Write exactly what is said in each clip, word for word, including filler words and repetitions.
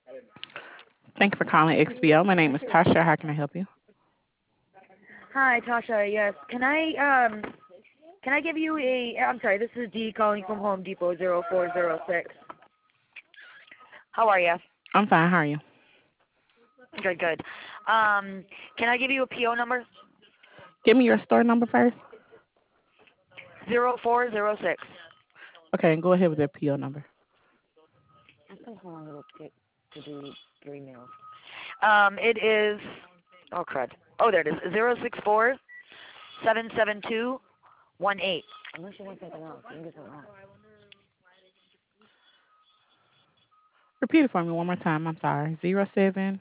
Thank you for calling X B O. My name is Tasha. How can I help you? Hi, Tasha. Yes. Can I um can I give you a I'm sorry, this is Dee calling from Home Depot zero four zero six. How are you? I'm fine. How are you? Good, good. Um can I give you a P O number? Give me your store number first. zero four zero six. Okay, and go ahead with that P O number. I think how long it'll take to do three meals. Um it is oh crud. Oh there it is. Zero six four seven seven two one eight. Unless you want something else. You can get something else. Repeat it for me one more time. I'm sorry. Zero seven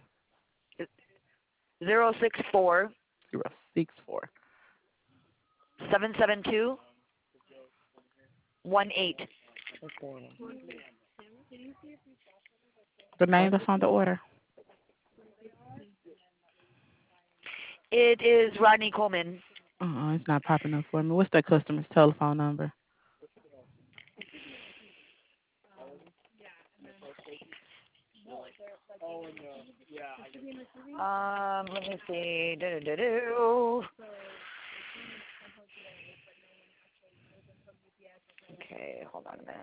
Zero six four zero six four. seven seven two one eight. What's going on? The name What? that's on the order. It is Rodney Coleman. Uh-uh, it's not popping up for me. What's that customer's telephone number? Um, let me see. Do-do-do-do. Okay, hold on a minute.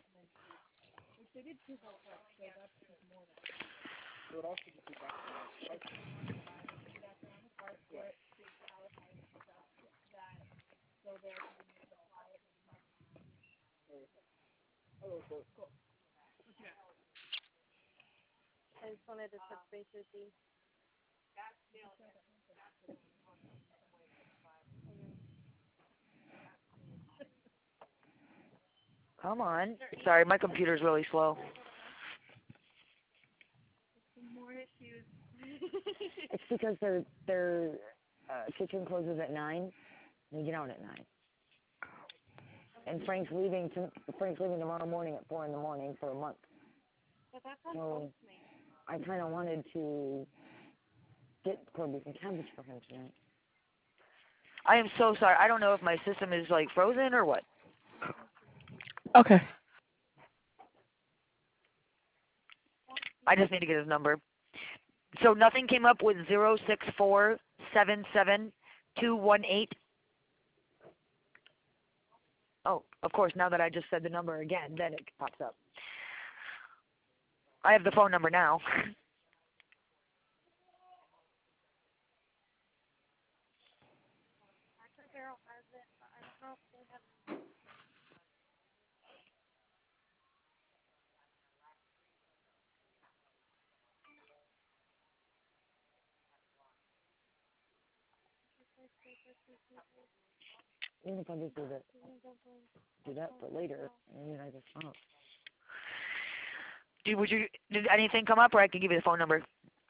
I just wanted to touch base with you. Come on. Sorry, my computer's really slow. More issues. It's because their their uh, kitchen closes at nine. They get out at nine. And Frank's leaving to Frank's leaving tomorrow morning at four in the morning for a month. But that's not So I kind of wanted to get Corby some cabbage for him tonight. I am so sorry. I don't know if my system is like frozen or what. Okay. I just need to get his number. So nothing came up with zero six four seven seven two one eight. Oh, of course. Now that I just said the number again, then it pops up. I have the phone number now. actually Daryl has it, but I don't know if they have. Even if I just do that, do that for later, and then I just oh. Did would you did anything come up, or I can give you the phone number?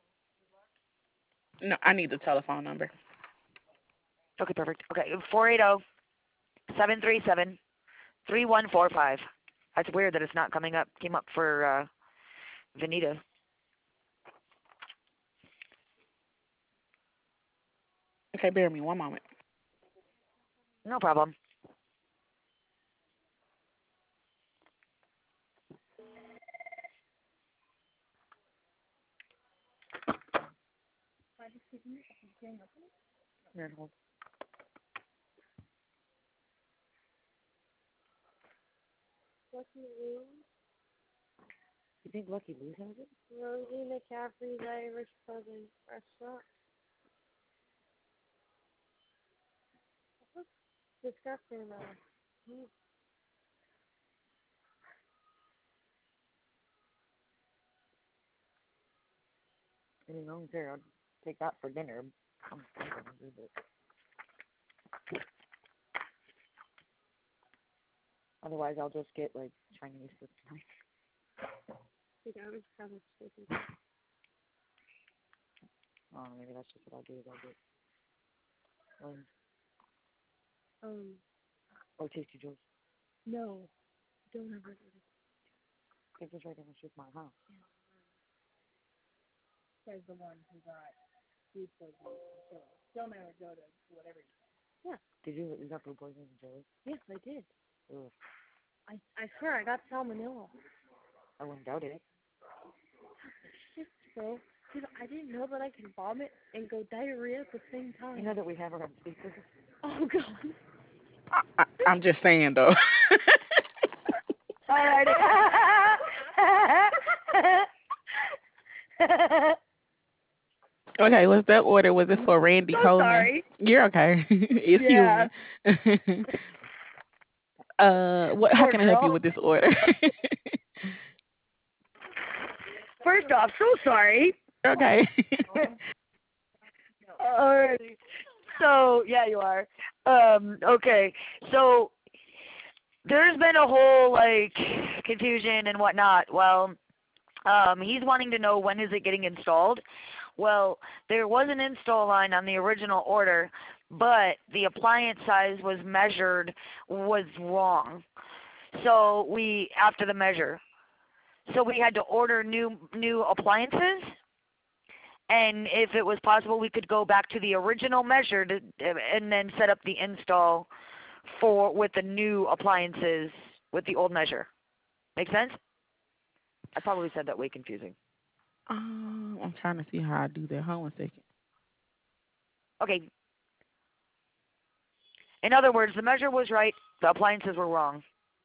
No, I need the telephone number. Okay, perfect. Okay, four eight zero seven three seven three one four five. That's weird that it's not coming up. Came up for uh, Vanita. Okay, bear with me one moment. No problem. Here, hold. Lucky Lou, You think Lucky Lou's has it? Rosie McCaffrey's Irish Southern Restaurant. That looks disgusting though. Mm. You know, here, I'll take that for dinner. I'm thinking I'll do this. Otherwise, I'll just get like Chinese food tonight. The garbage cabbage chicken. Oh, maybe that's just what I'll do. Is I'll get um, Um, or Tasty Joe's. no, don't ever do this. It's just right down the street from my house. Says the one who got food poisoning from chili. Don't ever go to whatever. Yeah, Did you? You got food poisoning from Joe's? yes, I did. Ugh, I I swear I got salmonella. I wouldn't doubt it. bro. Dude, I didn't know that I can vomit and go diarrhea at the same time. You know that we have her on speaker? Oh god. I, I, I'm just saying though. Alrighty. Okay, what's that order? Was it for Randy So Coleman? sorry. You're okay. It's Yeah. human. uh, what? How Poor can I help you girl. with this order? First off, so sorry. Okay. Alrighty. So yeah, you are. Um. Okay. So there's been a whole like confusion and whatnot. Well, um, he's wanting to know when is it getting installed. Well, there was an install line on the original order, but the appliance size was measured was wrong. So we after the measure, so we had to order new new appliances. And if it was possible, we could go back to the original measure to, and then set up the install for with the new appliances with the old measure. Make sense? I probably said that way confusing. um, I'm trying to see how I do that. Hold on a second. Okay. In other words, the measure was right, the appliances were wrong.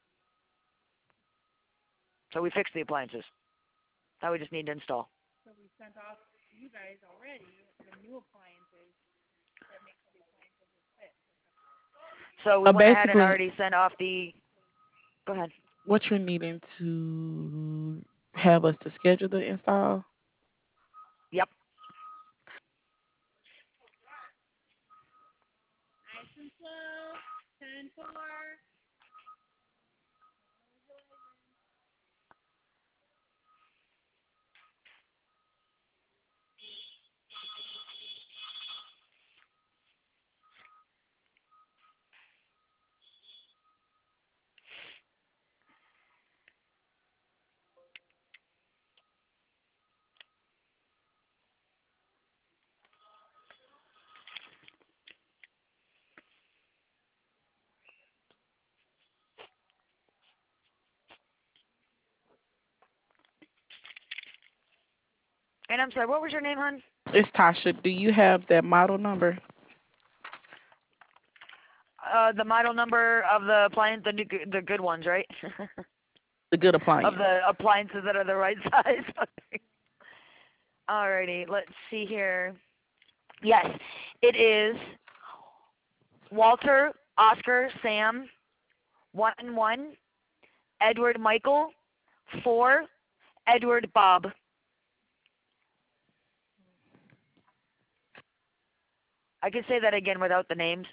So we fixed the appliances. Now we just need to install. So we sent off to you guys already the new appliances that make sure the appliances will fit. So we So went ahead and basically, already sent off the. Go ahead. what you're needing to have us to schedule the install? Yep. Nice and slow. Ten four. And I'm sorry, what was your name, hon? It's Tasha. Do you have that model number? Uh, the model number of the appliance, the new, the good ones, right? The good Of appliance. the appliances that are the right size. Alrighty, let's see here. Yes, it is Walter, Oscar, Sam, one one, Edward, Michael, four, Edward, Bob. I can say that again without the names.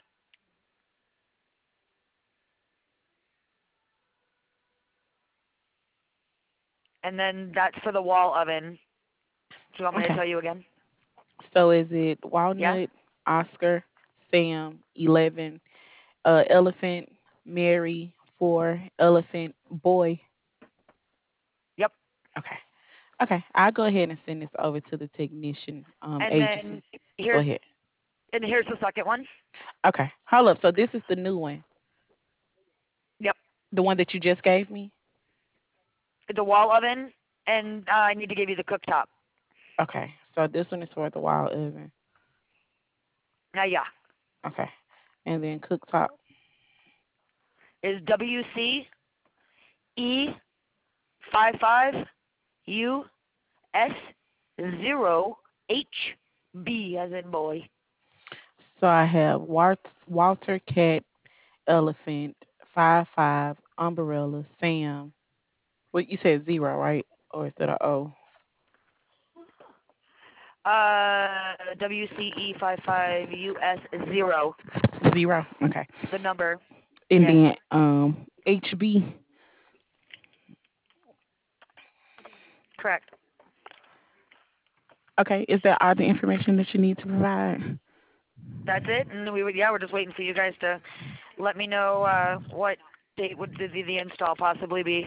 And then that's for the wall oven. Do you want me to Okay. tell you again? So is it Yeah? Walnut, Oscar, Sam, eleven, uh, Elephant, Mary, four, Elephant, Boy? Yep. Okay. Okay. I'll go ahead and send this over to the technician um And then agency. Go here's ahead. and here's the second one. Okay. Hold up. So this is the new one, Yep. the one that you just gave me. The wall oven, and uh, I need to give you the cooktop. Okay. So this one is for the wild oven. Uh, yeah. Okay. And then cooktop. Is W C E five five U S zero H B as in boy. So I have Walt, Walter Cat, Elephant, five five, Umbrella, Sam. Well, you said zero, right? Or is that a O? Uh, W C E five five U S zero. Zero. Okay. The number. And Yes. then um H B. Correct. Okay. Is that all the information that you need to provide? That's it. And we would yeah, we're just waiting for you guys to let me know uh, what date would the, the install possibly be.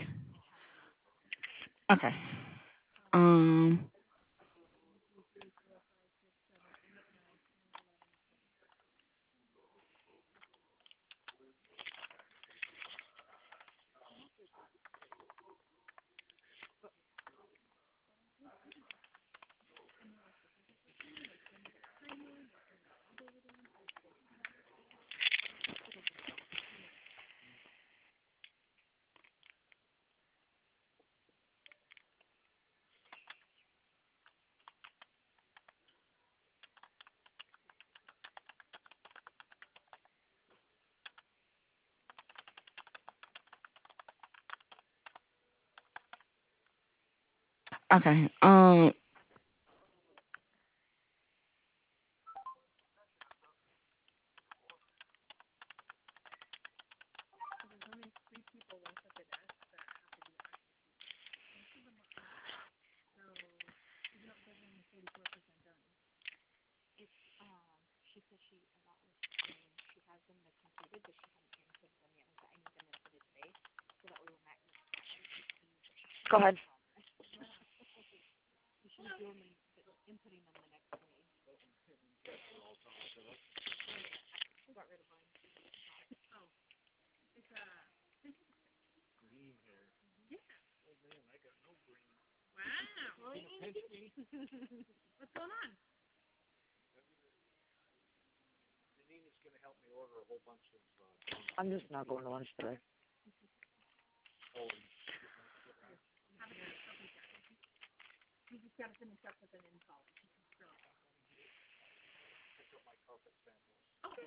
Okay. Um. Okay. Um, Go ahead. What's going on? I'm just not going to lunch today. You just got to finish up with an install. Okay.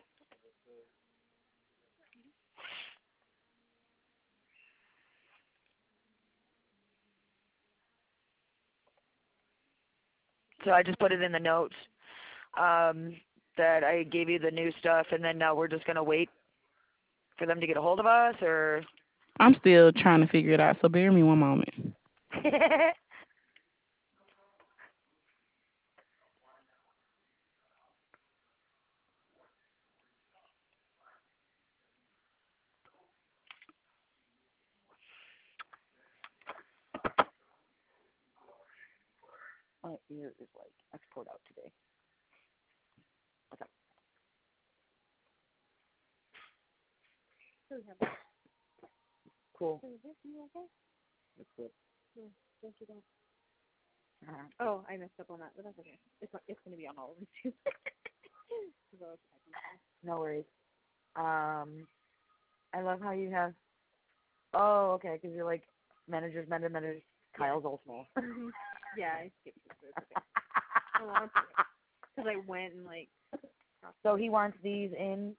So I just put it in the notes um, that I gave you the new stuff, and then now we're just gonna wait for them to get a hold of us, or. I'm still trying to figure it out. So bear me one moment. My ear is like export out today. Okay. So we have that. Cool. So is this you okay? That's good. Yeah. Thank you, Dad. Uh-huh. Oh, I messed up on that, but that's okay. It's it's gonna be on all of them too. So it's fine. No worries. Um, I love how you have. Oh, okay, because you're like managers, manager, managers. Kyle's all small. Mhm. Yeah, I skipped it. So it's okay. I want to because I went and like. So he wants these in.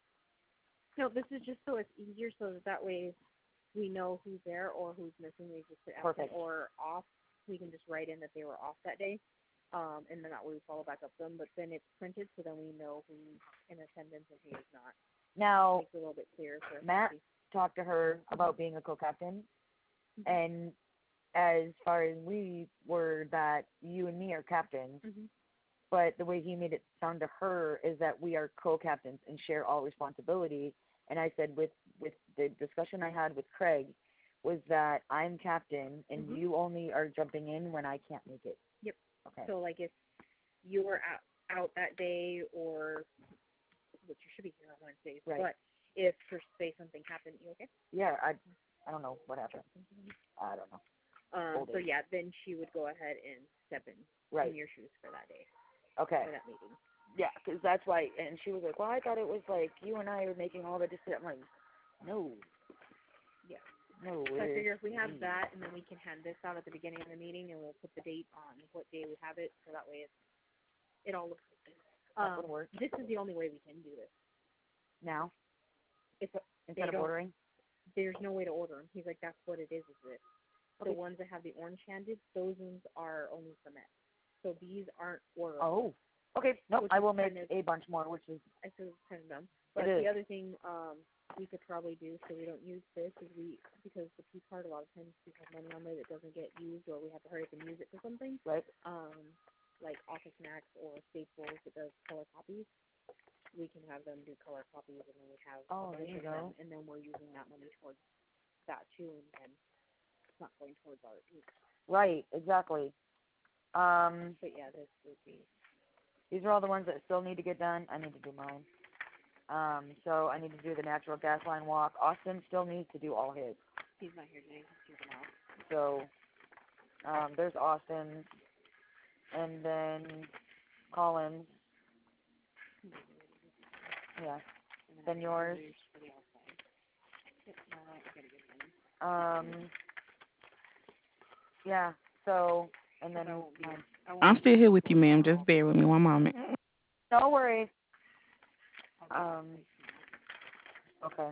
No, this is just so it's easier, so that that way we know who's there or who's missing. We just put absent Perfect. or off. We can just write in that they were off that day, um, and then that way we follow back up them. But then it's printed, so then we know who's in attendance and who is not. Now, Makes it a little bit clearer for us to Matt see. talked to her about being a co-captain, Mhm. and as far as we were that you and me are captains, Mhm. but the way he made it sound to her is that we are co-captains and share all responsibility. And I said with with the discussion I had with Craig was that I'm captain and Mhm. you only are jumping in when I can't make it. Yep. Okay. So like if you were out out that day, or which you should be here on Wednesdays, Right. but if for say something happened, you okay? Yeah, I I don't know what happened. I don't know. Um. Hold So it. yeah, then she would go ahead and step in Right. in your shoes for that day Okay. for that meeting. Yeah, because that's why. And she was like, "Well, I thought it was like you and I are making all the decisions." I'm like, "No, Yeah. no." So I it's figure if we have me." that, and then we can hand this out at the beginning of the meeting, and we'll put the date on what day we have it, so that way it's, it all looks like this. That would Um, work. this is the only way we can do this. Now If instead of don't- ordering. there's no way to order them, he's like, that's what it is, is this. The Okay. ones that have the orange handed, those ones are only for men. So these aren't orderable. Oh. Okay. Nope. Which I is will make kind of- a bunch more, which is I said it's kind of dumb. But It the is. other thing um, we could probably do so we don't use this is we, because the P card, a lot of times we have money on there that doesn't get used, or we have to hurry up and use it for something. right. Um, like Office Max or Staples that does color copies. We can have them do color copies, and then we have Oh, a there bunch you of go. them, and then we're using that money towards that too, and then it's not going towards our ink. Right. Exactly. Um, But yeah, this would be. these are all the ones that still need to get done. I need to do mine. Um, so I need to do the natural gas line walk. Austin still needs to do all his. He's not here today. He's here tomorrow. So um, there's Austin, and then Collins. Yeah. And Then I have yours. others for the outside. Yep, no, I gotta get it in. Um, yeah. So and then I won't be. mine. I won't I'm be still here with you, tomorrow. ma'am. Just bear with me one moment. No worries. I'll Um. Okay.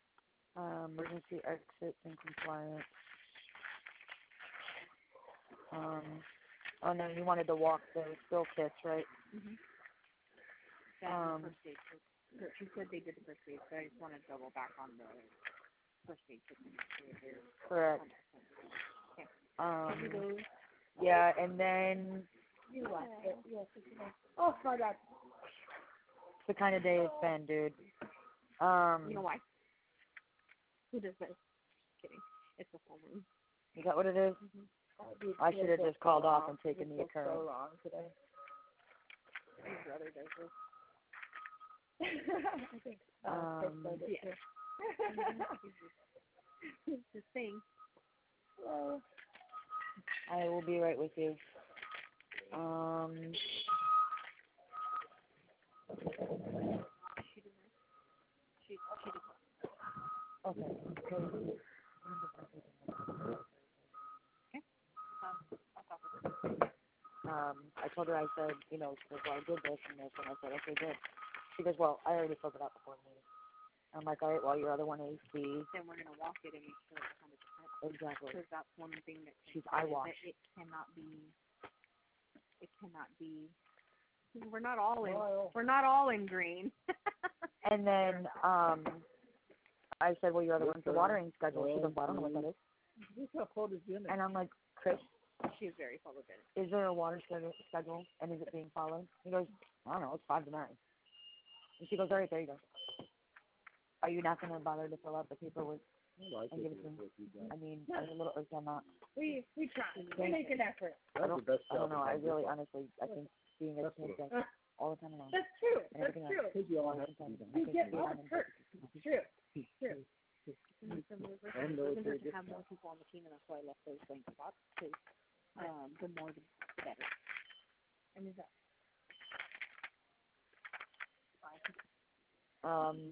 Um, emergency exits and compliance. Um, oh no, you wanted to walk the spill kits, right? Mhm. That's Um, the first aid. So, so she said they did the first aid, so I just want to double back on the first aid kit and make sure they're correct. one hundred percent. Okay. Um, Copy those. yeah, and then You left it. Yes, it's okay. Oh, my God. it's the kind of day it's been, dude. Um, You know why? Who does this? Kidding. It's a full moon. is that what it is? Mm-hmm. I should have just called off and taken the occurrence. So long today. My brother does this. I think. Um, Yeah. It's his thing. Hello. I will be right with you. Um, She did this. She she did. okay. Okay. Um, I'll talk with her. Um, I told her, I said, you know, she goes, well, I did this and this, and I said, okay, good. She goes, well, I already filled it out before the meeting. I'm like, all right, well, your other one is the... Then we're gonna walk it and make sure it's one hundred percent. Exactly. Because that's one thing that She's said is eyewash. that it cannot be. It cannot be. We're not all in. We're not all in green. And then um, I said, well, your other one's the watering schedule. She goes, well, I don't know what that is. And I'm like, Chris, She is very photogenic. is there a water schedule, schedule and is it being followed? He goes, I don't know, it's five to nine. And she goes, all right, there you go. Are you not going to bother to fill out the paperwork and give it to me? I mean, I'm a little irked on that. We we try. We make an effort. I don't, I don't know. I really, honestly, I think being a kid all the time alone. That's true. And That's everything true. else. You get all the perks. It's true. It's true. And so we're we're looking to have more people on the team, and that's why I left those blank spots. Because um, the more, the better. And is that Um,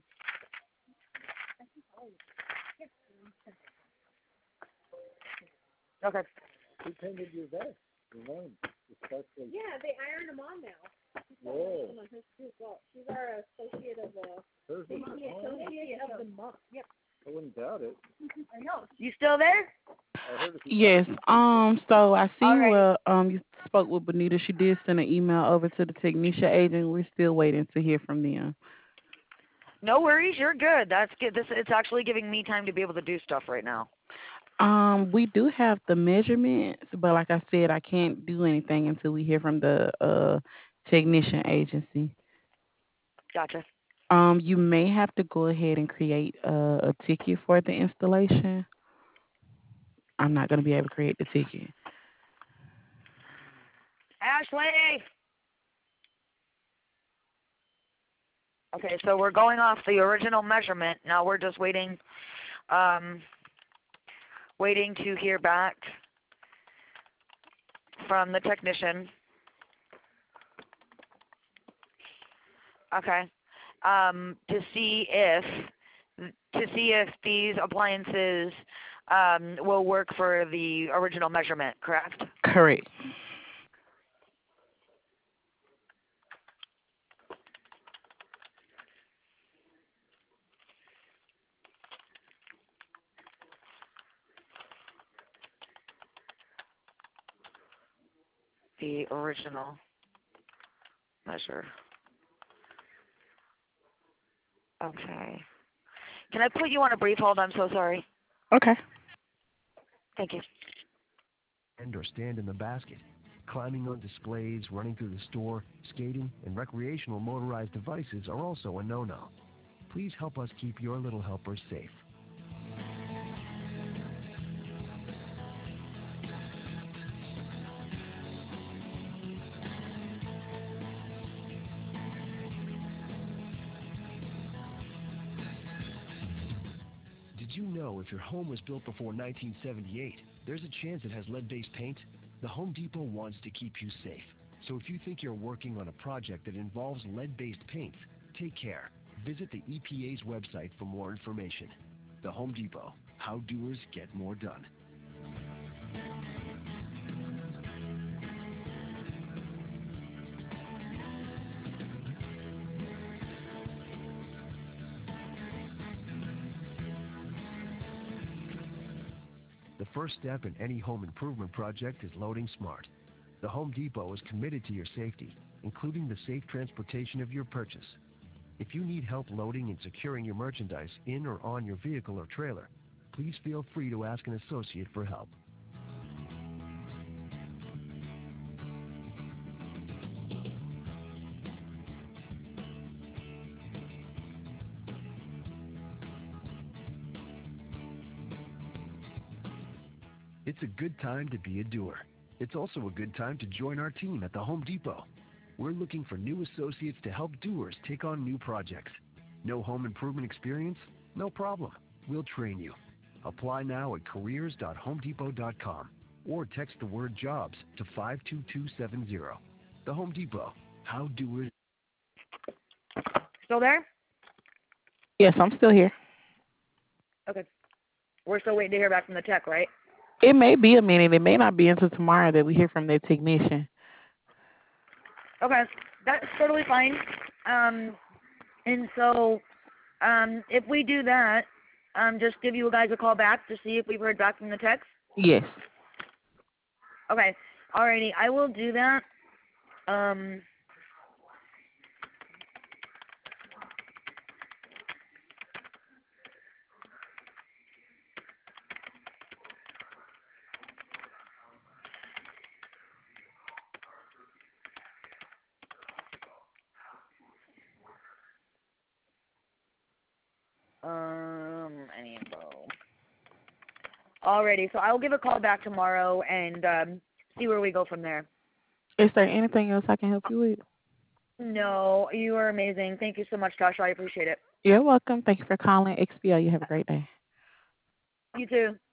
okay. Who painted your vest? Your name, especially. yeah, they ironed them on now. Whoa. Well, she's our associate of the There's the the associate of the month. Yep. I wouldn't doubt it. I know. You still there? I heard if you Yes. Um. So I see All right. where um you spoke with Bonita. She did send an email over to the technician agent. We're still waiting to hear from them. No worries, you're good. That's good. This it's actually giving me time to be able to do stuff right now. Um, we do have the measurements, but like I said, I can't do anything until we hear from the uh technician agency. Gotcha. Um, you may have to go ahead and create a, a ticket for the installation. I'm not going to be able to create the ticket. Ashley. Okay, so we're going off the original measurement. Now we're just waiting, um, waiting to hear back from the technician. Okay, um, to see if to see if these appliances um, will work for the original measurement. Correct? Correct. The original measure. Okay. Can I put you on a brief hold? I'm so sorry. Okay. Thank you. And or stand in the basket. Climbing on displays, running through the store, skating, and recreational motorized devices are also a no-no. Please help us keep your little helpers safe. Did you know if your home was built before nineteen seventy-eight, there's a chance it has lead-based paint? The Home Depot wants to keep you safe. So if you think you're working on a project that involves lead-based paints, take care. Visit the E P A's website for more information. The Home Depot. How doers get more done. The first step in any home improvement project is loading smart. The Home Depot is committed to your safety, including the safe transportation of your purchase. If you need help loading and securing your merchandise in or on your vehicle or trailer, please feel free to ask an associate for help. It's a good time to be a doer. It's also a good time to join our team at the Home Depot. We're looking for new associates to help doers take on new projects. No home improvement experience? No problem. We'll train you. Apply now at careers dot home depot dot com or text the word jobs to five two two seven zero. The Home Depot. How doers... Still there? Yes, I'm still here. Okay. We're still waiting to hear back from the tech, right? It may be a minute. It may not be until tomorrow that we hear from their technician. Okay. That's totally fine. Um, and so um, if we do that, um, just give you guys a call back to see if we've heard back from the techs? Yes. Okay. Alrighty. I will do that. Um... Um, any info. Alrighty, so I'll give a call back tomorrow and um, see where we go from there. Is there anything else I can help you with? No, you are amazing. Thank you so much, Tasha. I appreciate it. You're welcome. Thank you for calling X P O. You have a great day. You too.